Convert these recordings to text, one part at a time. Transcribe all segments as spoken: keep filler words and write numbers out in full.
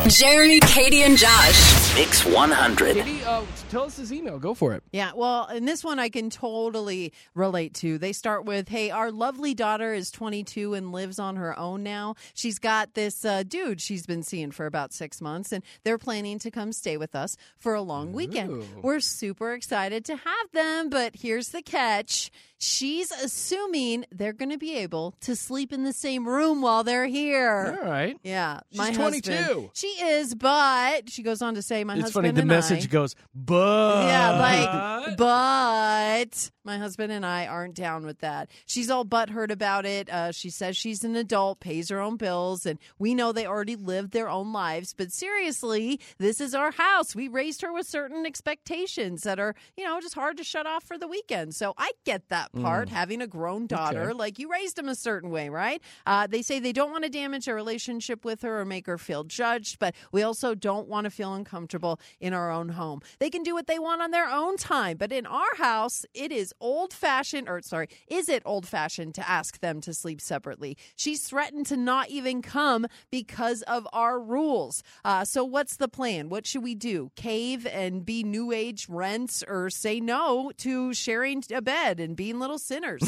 Jeremy, Katie, and Josh. Mix one hundred. Katie, uh, tell us his email. Go for it. Yeah, well, and this one I can totally relate to. They start with, hey, our lovely daughter is twenty-two and lives on her own now. She's got this uh, dude she's been seeing for about six months, and they're planning to come stay with us for a long weekend. Ooh. We're super excited to have them, but here's the catch. She's assuming they're going to be able to sleep in the same room while they're here. All right. Yeah. She's my twenty-two. Husband, she is, but she goes on to say, my It's husband funny. The and message I, goes, but. yeah, like, but my husband and I aren't down with that. She's all butthurt about it. Uh, she says she's an adult, pays her own bills, and we know they already lived their own lives. But seriously, this is our house. We raised her with certain expectations that are, you know, just hard to shut off for the weekend. So I get that part, mm. having a grown daughter. Okay. Like, you raised them a certain way, right? Uh, they say they don't want to damage a relationship with her or make her feel judged, but we also don't want to feel uncomfortable in our own home. They can do what they want on their own time, but in our house, it is old-fashioned, or sorry, is it old-fashioned to ask them to sleep separately? She's threatened to not even come because of our rules. Uh, so what's the plan? What should we do? Cave and be new age rents, or say no to sharing a bed and being little sinners?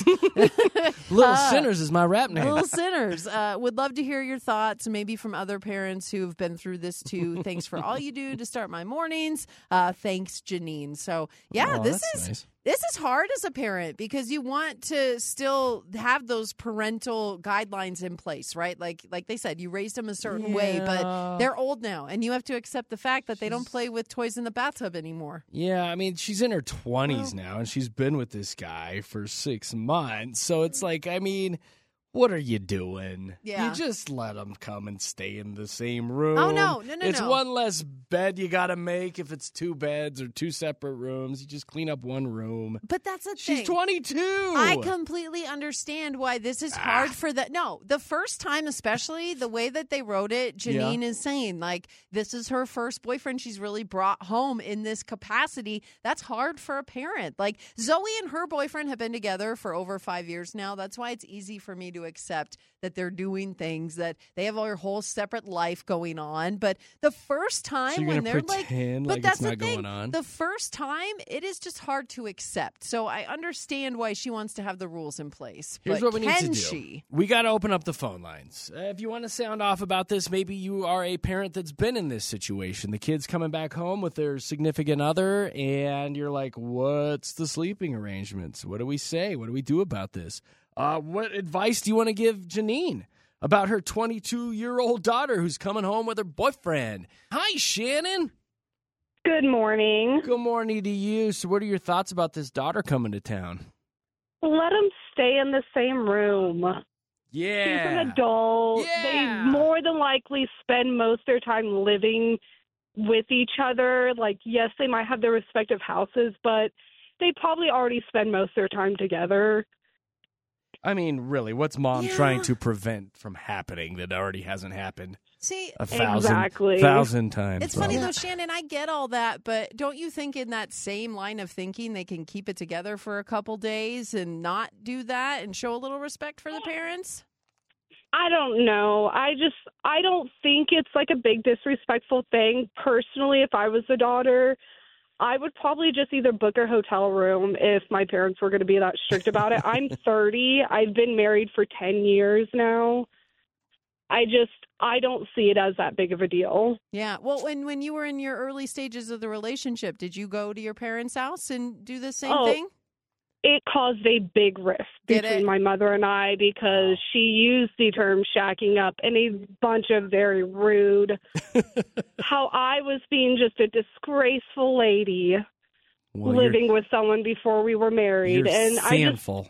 Little uh, Sinners is my rap name. Little Sinners. Uh, would love to hear your thoughts, maybe from other parents who've been through this too. Thanks for all you do to start my mornings. Uh, thanks, Janine. So, yeah, Oh, this that's is... nice. This is hard as a parent because you want to still have those parental guidelines in place, right? Like like they said, you raised them a certain Yeah. way, but they're old now, and you have to accept the fact that they don't She's- play with toys in the bathtub anymore. Yeah, I mean, she's in her twenties now, and she's been with this guy for six months. So it's like, I mean, what are you doing? Yeah. You just let them come and stay in the same room. Oh, no, no, no, It's no. one less bed you got to make if it's two beds or two separate rooms. You just clean up one room. But that's the She's thing. twenty-two. I completely understand why this is hard Ah. for the no the first time, especially the way that they wrote it. Janine is saying, like, this is her first boyfriend she's really brought home in this capacity. That's hard for a parent. Like, Zoe and her boyfriend have been together for over five years now. That's why it's easy for me to accept that they're doing things, that they have their whole separate life going on. But the first time So you're when gonna they're like, pretend but like that's it's the not thing. going on? The first time, it is just hard to accept. So I understand why she wants to have the rules in place. Here's but what we need to can do. she? We got to open up the phone lines. Uh, if you want to sound off about this, maybe you are a parent that's been in this situation. The kid's coming back home with their significant other, and you're like, what's the sleeping arrangements? What do we say? What do we do about this? Uh, what advice do you want to give Janine about her twenty-two-year-old daughter who's coming home with her boyfriend? Hi, Shannon. Good morning. Good morning to you. So what are your thoughts about this daughter coming to town? Let them stay in the same room. Yeah. She's an adult. Yeah. They more than likely spend most of their time living with each other. Like, yes, they might have their respective houses, but they probably already spend most of their time together. I mean, really, what's mom Yeah. trying to prevent from happening that already hasn't happened See, a thousand, Exactly. thousand times? it's funny Mom? though, Shannon, I get all that, but don't you think in that same line of thinking they can keep it together for a couple days and not do that and show a little respect for the parents? I don't know. I just, I don't think it's like a big disrespectful thing. Personally, if I was the daughter, I would probably just either book a hotel room if my parents were going to be that strict about it. I'm thirty. I've been married for ten years now. I just, I don't see it as that big of a deal. Yeah. Well, when, when you were in your early stages of the relationship, did you go to your parents' house and do the same Oh, thing? It caused a big rift Did between it? my mother and I because she used the term shacking up in a bunch of very rude, how I was being just a disgraceful lady Well, you're- living with someone before we were married. You're and I just, sinful.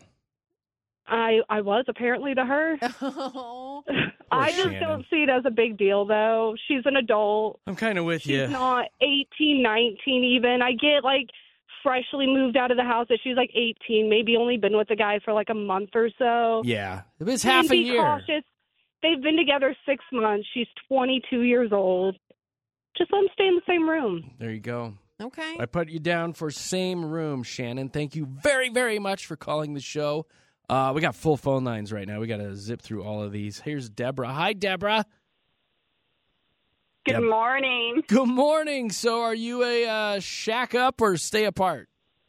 I, I was apparently to her. Oh. I just Shannon. don't see it as a big deal, though. She's an adult. I'm kind of with She's you. not eighteen, nineteen even. I get, like, freshly moved out of the house that she's, like, eighteen, maybe only been with the guy for, like, a month or so. Yeah, it was And half a be year. cautious. They've been together six months. She's twenty-two years old. Just let them stay in the same room. There you go. Okay. I put you down for same room, Shannon. Thank you very, very much for calling the show. Uh, we got full phone lines right now. We got to zip through all of these. Here's Deborah. Hi, Deborah. Good Deb. morning. Good morning. So are you a uh, shack up or stay apart?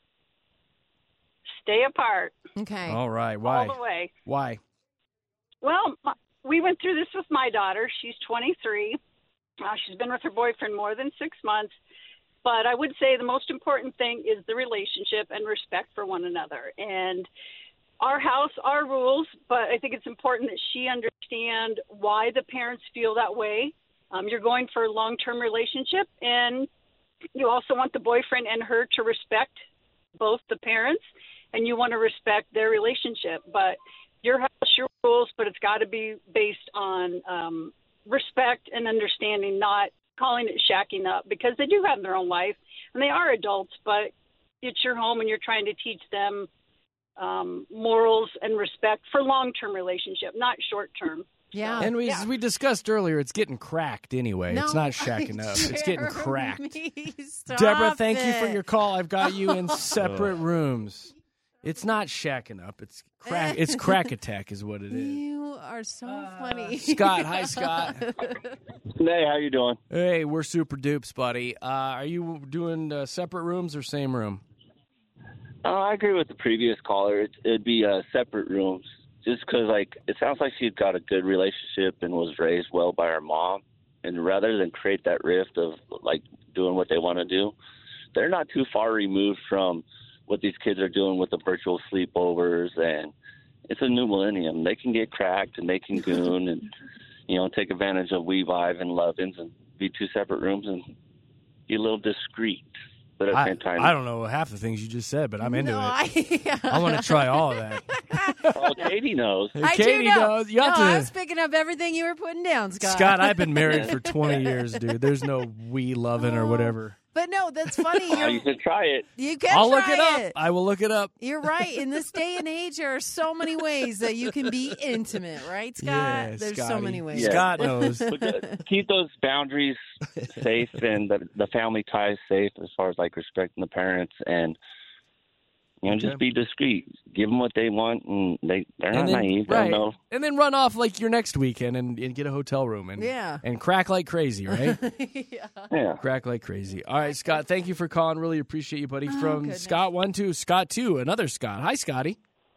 Stay apart. Okay. All right. Why? All the way. Why? Well, my, we went through this with my daughter. She's twenty-three. Uh, she's been with her boyfriend more than six months. But I would say the most important thing is the relationship and respect for one another. And our house, our rules, but I think it's important that she understand why the parents feel that way. Um, you're going for a long-term relationship, and you also want the boyfriend and her to respect both the parents, and you want to respect their relationship. But your house, your rules, but it's got to be based on um, respect and understanding, not calling it shacking up, because they do have their own life, and they are adults, but it's your home, and you're trying to teach them um, morals and respect for long-term relationship, not short-term. Yeah. And we Yeah. we discussed earlier, it's getting cracked anyway. No, it's not shacking up. It's getting cracked. Jeremy, stop Deborah, thank you for it. your call. I've got you in separate rooms. It's not shacking up. It's crack. It's crack attack is what it is. You are so funny. Scott, hi Scott. Hey, how you doing? Hey, we're super dupes, buddy. Uh, are you doing uh, separate rooms or same room? Uh, I agree with the previous caller. It, it'd be uh, separate rooms, just because, like, it sounds like she's got a good relationship and was raised well by her mom. And rather than create that rift of, like, doing what they want to do, they're not too far removed from what these kids are doing with the virtual sleepovers. And it's a new millennium. They can get cracked and they can goon and, you know, take advantage of Weavive and Lovins and be two separate rooms and be a little discreet. But at the I, same time, I don't know half the things you just said, but I'm into No, it. I, yeah. I want to try all of that. oh, Katie knows. I Katie do know. knows. You have no, to, I was picking up everything you were putting down, Scott. Scott, I've been married for twenty years, dude. There's no we loving or whatever. But no, that's funny. Oh, You're, you should try it. you can I'll try look it up. I will look it up. You're right. In this day and age, there are so many ways that you can be intimate, right, Scott? Yeah, There's so Scotty. many ways. Yeah. Scott knows. But uh, keep those boundaries safe and the, the family ties safe as far as like respecting the parents and you know Okay. just be discreet. Give them what they want and they they're not And then, naive. They right. don't know. And then run off like your next weekend and, and get a hotel room and Yeah. and crack like crazy, right? yeah. Yeah. Crack like crazy. All right, Scott, thank you for calling. Really appreciate you, buddy. From Oh, goodness. Scott one to Scott two, another Scott. Hi, Scotty.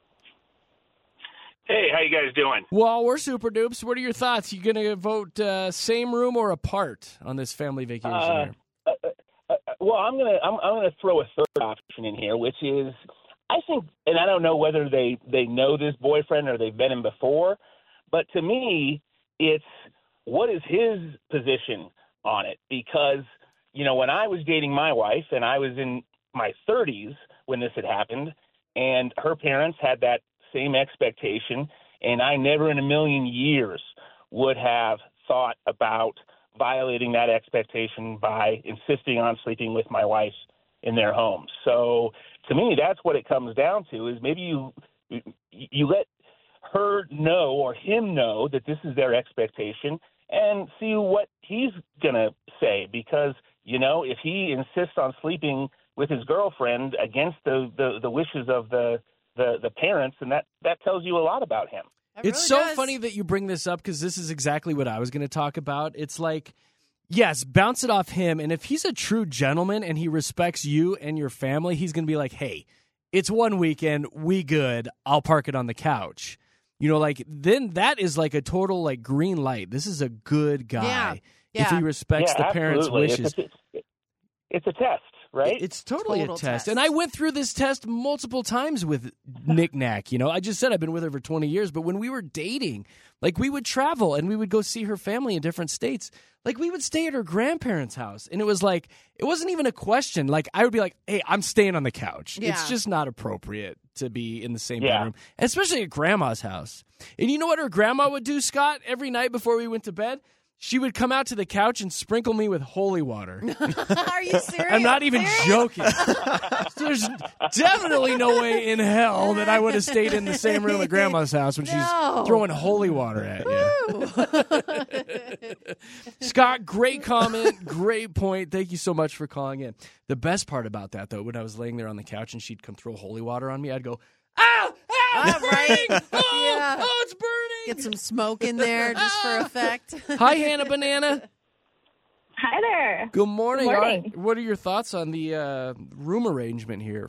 Hey, how you guys doing? Well, we're super dupes. What are your thoughts? You going to vote uh, same room or apart on this family vacation? Uh, here? uh, uh, well, I'm gonna I'm, I'm gonna throw a third option in here, which is I think, and I don't know whether they they know this boyfriend or they've met him before, but to me, it's what is his position on it? Because you know, when I was dating my wife and I was in my thirties when this had happened, and her parents had that same expectation, and I never in a million years would have thought about violating that expectation by insisting on sleeping with my wife in their home. So to me, that's what it comes down to is maybe you you let her know or him know that this is their expectation and see what he's going to say. Because, you know, if he insists on sleeping with his girlfriend against the, the, the wishes of the The, the parents, and that, that tells you a lot about him. It It's really so does. funny that you bring this up because this is exactly what I was going to talk about. It's like, yes, bounce it off him. And if he's a true gentleman and he respects you and your family, he's going to be like, hey, it's one weekend. We good. I'll park it on the couch. You know, like then that is like a total like green light. This is a good guy. Yeah. If Yeah. he respects yeah, the parents' absolutely. wishes. It's a, it's a test, right? It's totally Total a test. test. And I went through this test multiple times with Nick Knack. You know, I just said I've been with her for twenty years, but when we were dating, like we would travel and we would go see her family in different states. Like we would stay at her grandparents' house. And it was like, it wasn't even a question. Like I would be like, hey, I'm staying on the couch. Yeah. It's just not appropriate to be in the same Yeah. bedroom, especially at grandma's house. And you know what her grandma would do, Scott, every night before we went to bed? She would come out to the couch and sprinkle me with holy water. Are you serious? I'm not even Serious? joking. There's definitely no way in hell that I would have stayed in the same room at Grandma's house when No. she's throwing holy water at you. Scott, great comment, great point. Thank you so much for calling in. The best part about that, though, when I was laying there on the couch and she'd come throw holy water on me, I'd go, ow, ow, it's Ah, right. burning. Oh, Yeah. oh, it's burning. Get some smoke in there just for effect. Hi, Hannah Banana. Hi there. Good morning. Good All morning. right, what are your thoughts on the uh, room arrangement here?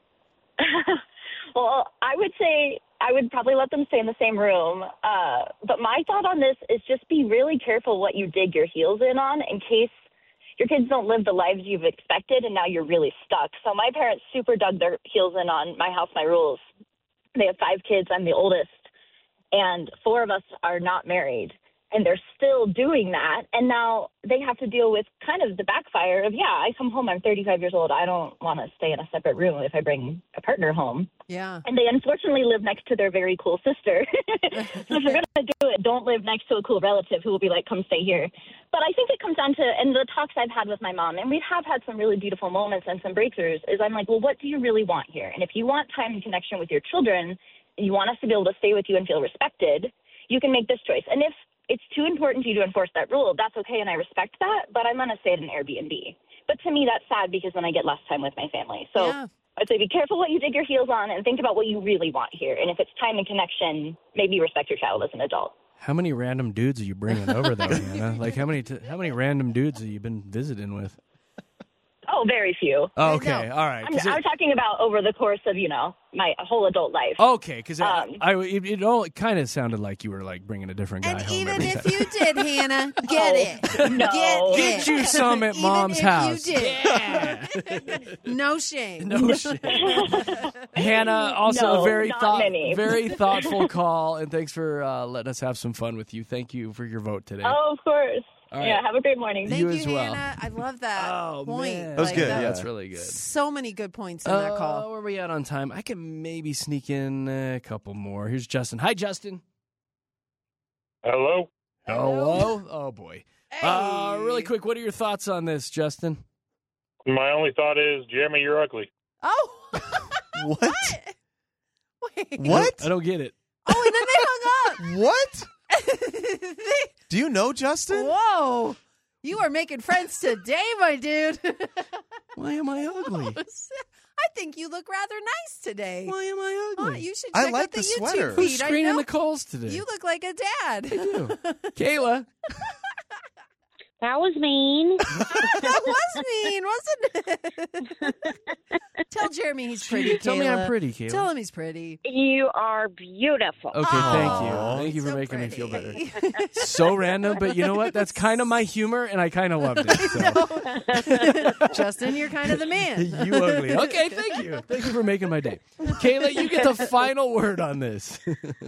Well, I would say I would probably let them stay in the same room. Uh, but my thought on this is just be really careful what you dig your heels in on in case your kids don't live the lives you've expected and now you're really stuck. So my parents super dug their heels in on My House, My Rules. They have five kids. I'm the oldest. And four of us are not married. And they're still doing that. And now they have to deal with kind of the backfire of, yeah, I come home, I'm thirty-five years old. I don't want to stay in a separate room if I bring a partner home. Yeah. And they unfortunately live next to their very cool sister. So if you're going to do it, don't live next to a cool relative who will be like, come stay here. But I think it comes down to, and the talks I've had with my mom, and we have had some really beautiful moments and some breakthroughs, is I'm like, well, what do you really want here? And if you want time and connection with your children, you want us to be able to stay with you and feel respected, you can make this choice. And if it's too important to you to enforce that rule, that's okay, and I respect that, but I'm going to stay at an Airbnb. But to me, that's sad because then I get less time with my family. So Yeah. I'd say be careful what you dig your heels on and think about what you really want here. And if it's time and connection, maybe respect your child as an adult. How many random dudes are you bringing over, though, Hannah? Like, how many t- how many random dudes have you been visiting with? Oh, very few. Oh, okay, No. all right. I'm, 'Cause I'm it- talking about over the course of, you know, my whole adult life. okay, because Um, I, I, it, it all kind of sounded like you were like bringing a different guy And home even every if time. you did, Hannah, get it. No. Get Get it. you some at Even mom's if house. You did. Yeah. No shame. No shit. Hannah, also No, a very not thought, many. very thoughtful call, and thanks for uh, letting us have some fun with you. Thank you for your vote today. Oh, of course. All right. Yeah, have a great morning. Thank You you, as well. Hannah. I love that Oh, point. man. That was good, that- yeah. That's really good. So many good points in Uh, that call. where are we at on time? I can maybe sneak in a couple more. Here's Justin. Hi, Justin. Hello. Hello. Oh, boy. Uh, really quick, what are your thoughts on this, Justin? My only thought is, Jeremy, you're ugly. Oh. What? Wait. What? I don't get it. Oh, and then they hung What? up. They- Do you know Justin? Whoa. You are making friends today, my dude. Why am I ugly? I think you look rather nice today. Why am I Huh, ugly? you should I check like out the, the YouTube sweater. feed. Who's I screening know the calls today? you look like a dad. I do. Kayla. That was mean. That was mean, wasn't it? Tell Jeremy he's pretty, Tell me I'm Kayla. pretty, Kayla. Tell him he's pretty. You are beautiful. Okay, thank you. Aw. Thank you for So making me feel better. pretty. So random, but you know what? That's kind of my humor, and I kind of loved it. So. Justin, you're kind of the man. You ugly. Okay, thank you. Thank you for making my day. Kayla, you get the final word on this.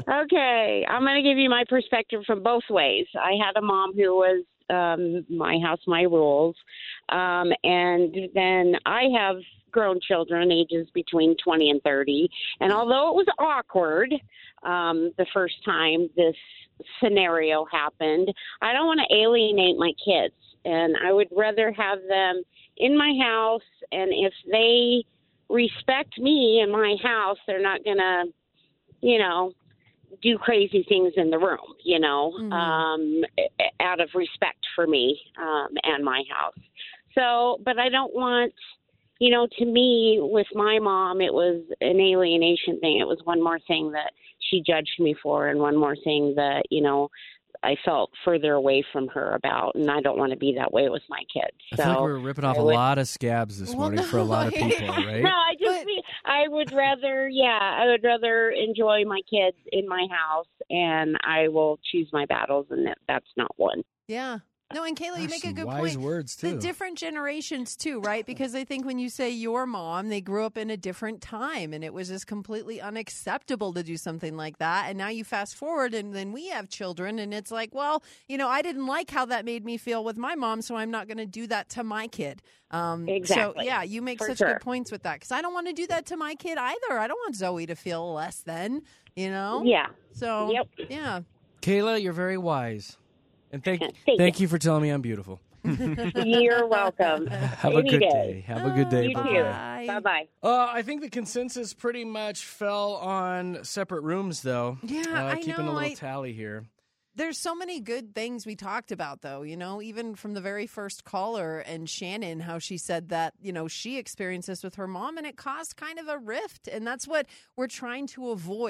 Okay, I'm going to give you my perspective from both ways. I had a mom who was um, my house, my rules. Um, and then I have grown children, ages between twenty and thirty. And although it was awkward um, the first time this scenario happened, I don't want to alienate my kids. And I would rather have them in my house. And if they respect me in my house, they're not going to, you know, do crazy things in the room, you know, Mhm. um, out of respect for me um, and my house. So, but I don't want, you know, to me, with my mom, it was an alienation thing. It was one more thing that she judged me for and one more thing that, you know, I felt further away from her about, and I don't want to be that way with my kids. I So feel like we're ripping off I a would- lot of scabs this Well, morning for a lot of no. people, right? No, I just But- mean I would rather, yeah, I would rather enjoy my kids in my house, and I will choose my battles, and that, that's not one. Yeah. No, and Kayla, you Gosh, make a some good wise point. words, The too. different generations too, right? Because I think when you say your mom, they grew up in a different time and it was just completely unacceptable to do something like that. And now you fast forward and then we have children and it's like, well, you know, I didn't like how that made me feel with my mom, so I'm not going to do that to my kid. Um, Exactly. So, yeah, you make For such sure. good points with that because I don't want to do that to my kid either. I don't want Zoe to feel less than, you know? Yeah. So, Yep. yeah. Kayla, you're very wise. And thank, Thank thank you for telling me I'm beautiful. You're welcome. Have a Any good day. day. Have a good day. You Bye-bye. too. Bye. Bye-bye. Uh, I think the consensus pretty much fell on separate rooms, though. Yeah, uh, I keeping know, a little I- tally here. There's so many good things we talked about, though, you know, even from the very first caller and Shannon, how she said that, you know, she experienced this with her mom and it caused kind of a rift. And that's what we're trying to avoid.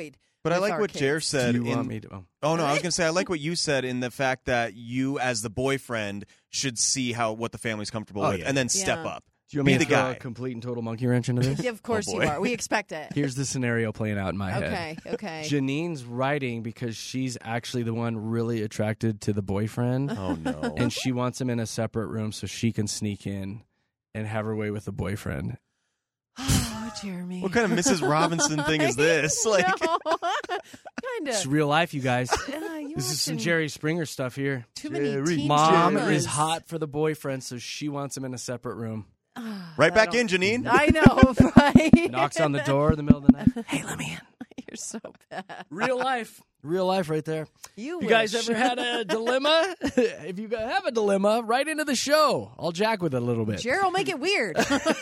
But I with like our what kids. Jer said. Do you in, want me to? Oh. Oh no, I was gonna say I like what you said in the fact that you, as the boyfriend, should see how what the family's comfortable Oh, with, yeah. and then step Yeah. up. Do you want Be me the to throw guy. a complete and total monkey wrench into this? Yeah, of course boy. you are. We expect it. Here's the scenario playing out in my head. Okay, okay. Janine's writing because she's actually the one really attracted to the boyfriend. Oh no. And she wants him in a separate room so she can sneak in and have her way with the boyfriend. Oh, Jeremy. What kind of Missus Robinson thing is this? Like, no. kind It's of. real life, you guys. Uh, you This is some watching Jerry Springer stuff here. Too many Jerry. teen Mom dramas. is hot for the boyfriend, so she wants him in a separate room. right I back don't- in, Janine. I know, right? Knocks on the door in the middle of the night. Hey, let me in. You're so bad. Real life. Real life right there. You, You guys wish. ever had a dilemma? If you have a dilemma, write into the show. I'll jack with it a little bit. Gerald, make it weird.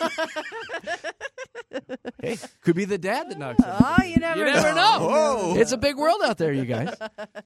Hey, could be the dad that knocks on the door. Oh, you never You never know. know. Whoa. It's a big world out there, you guys.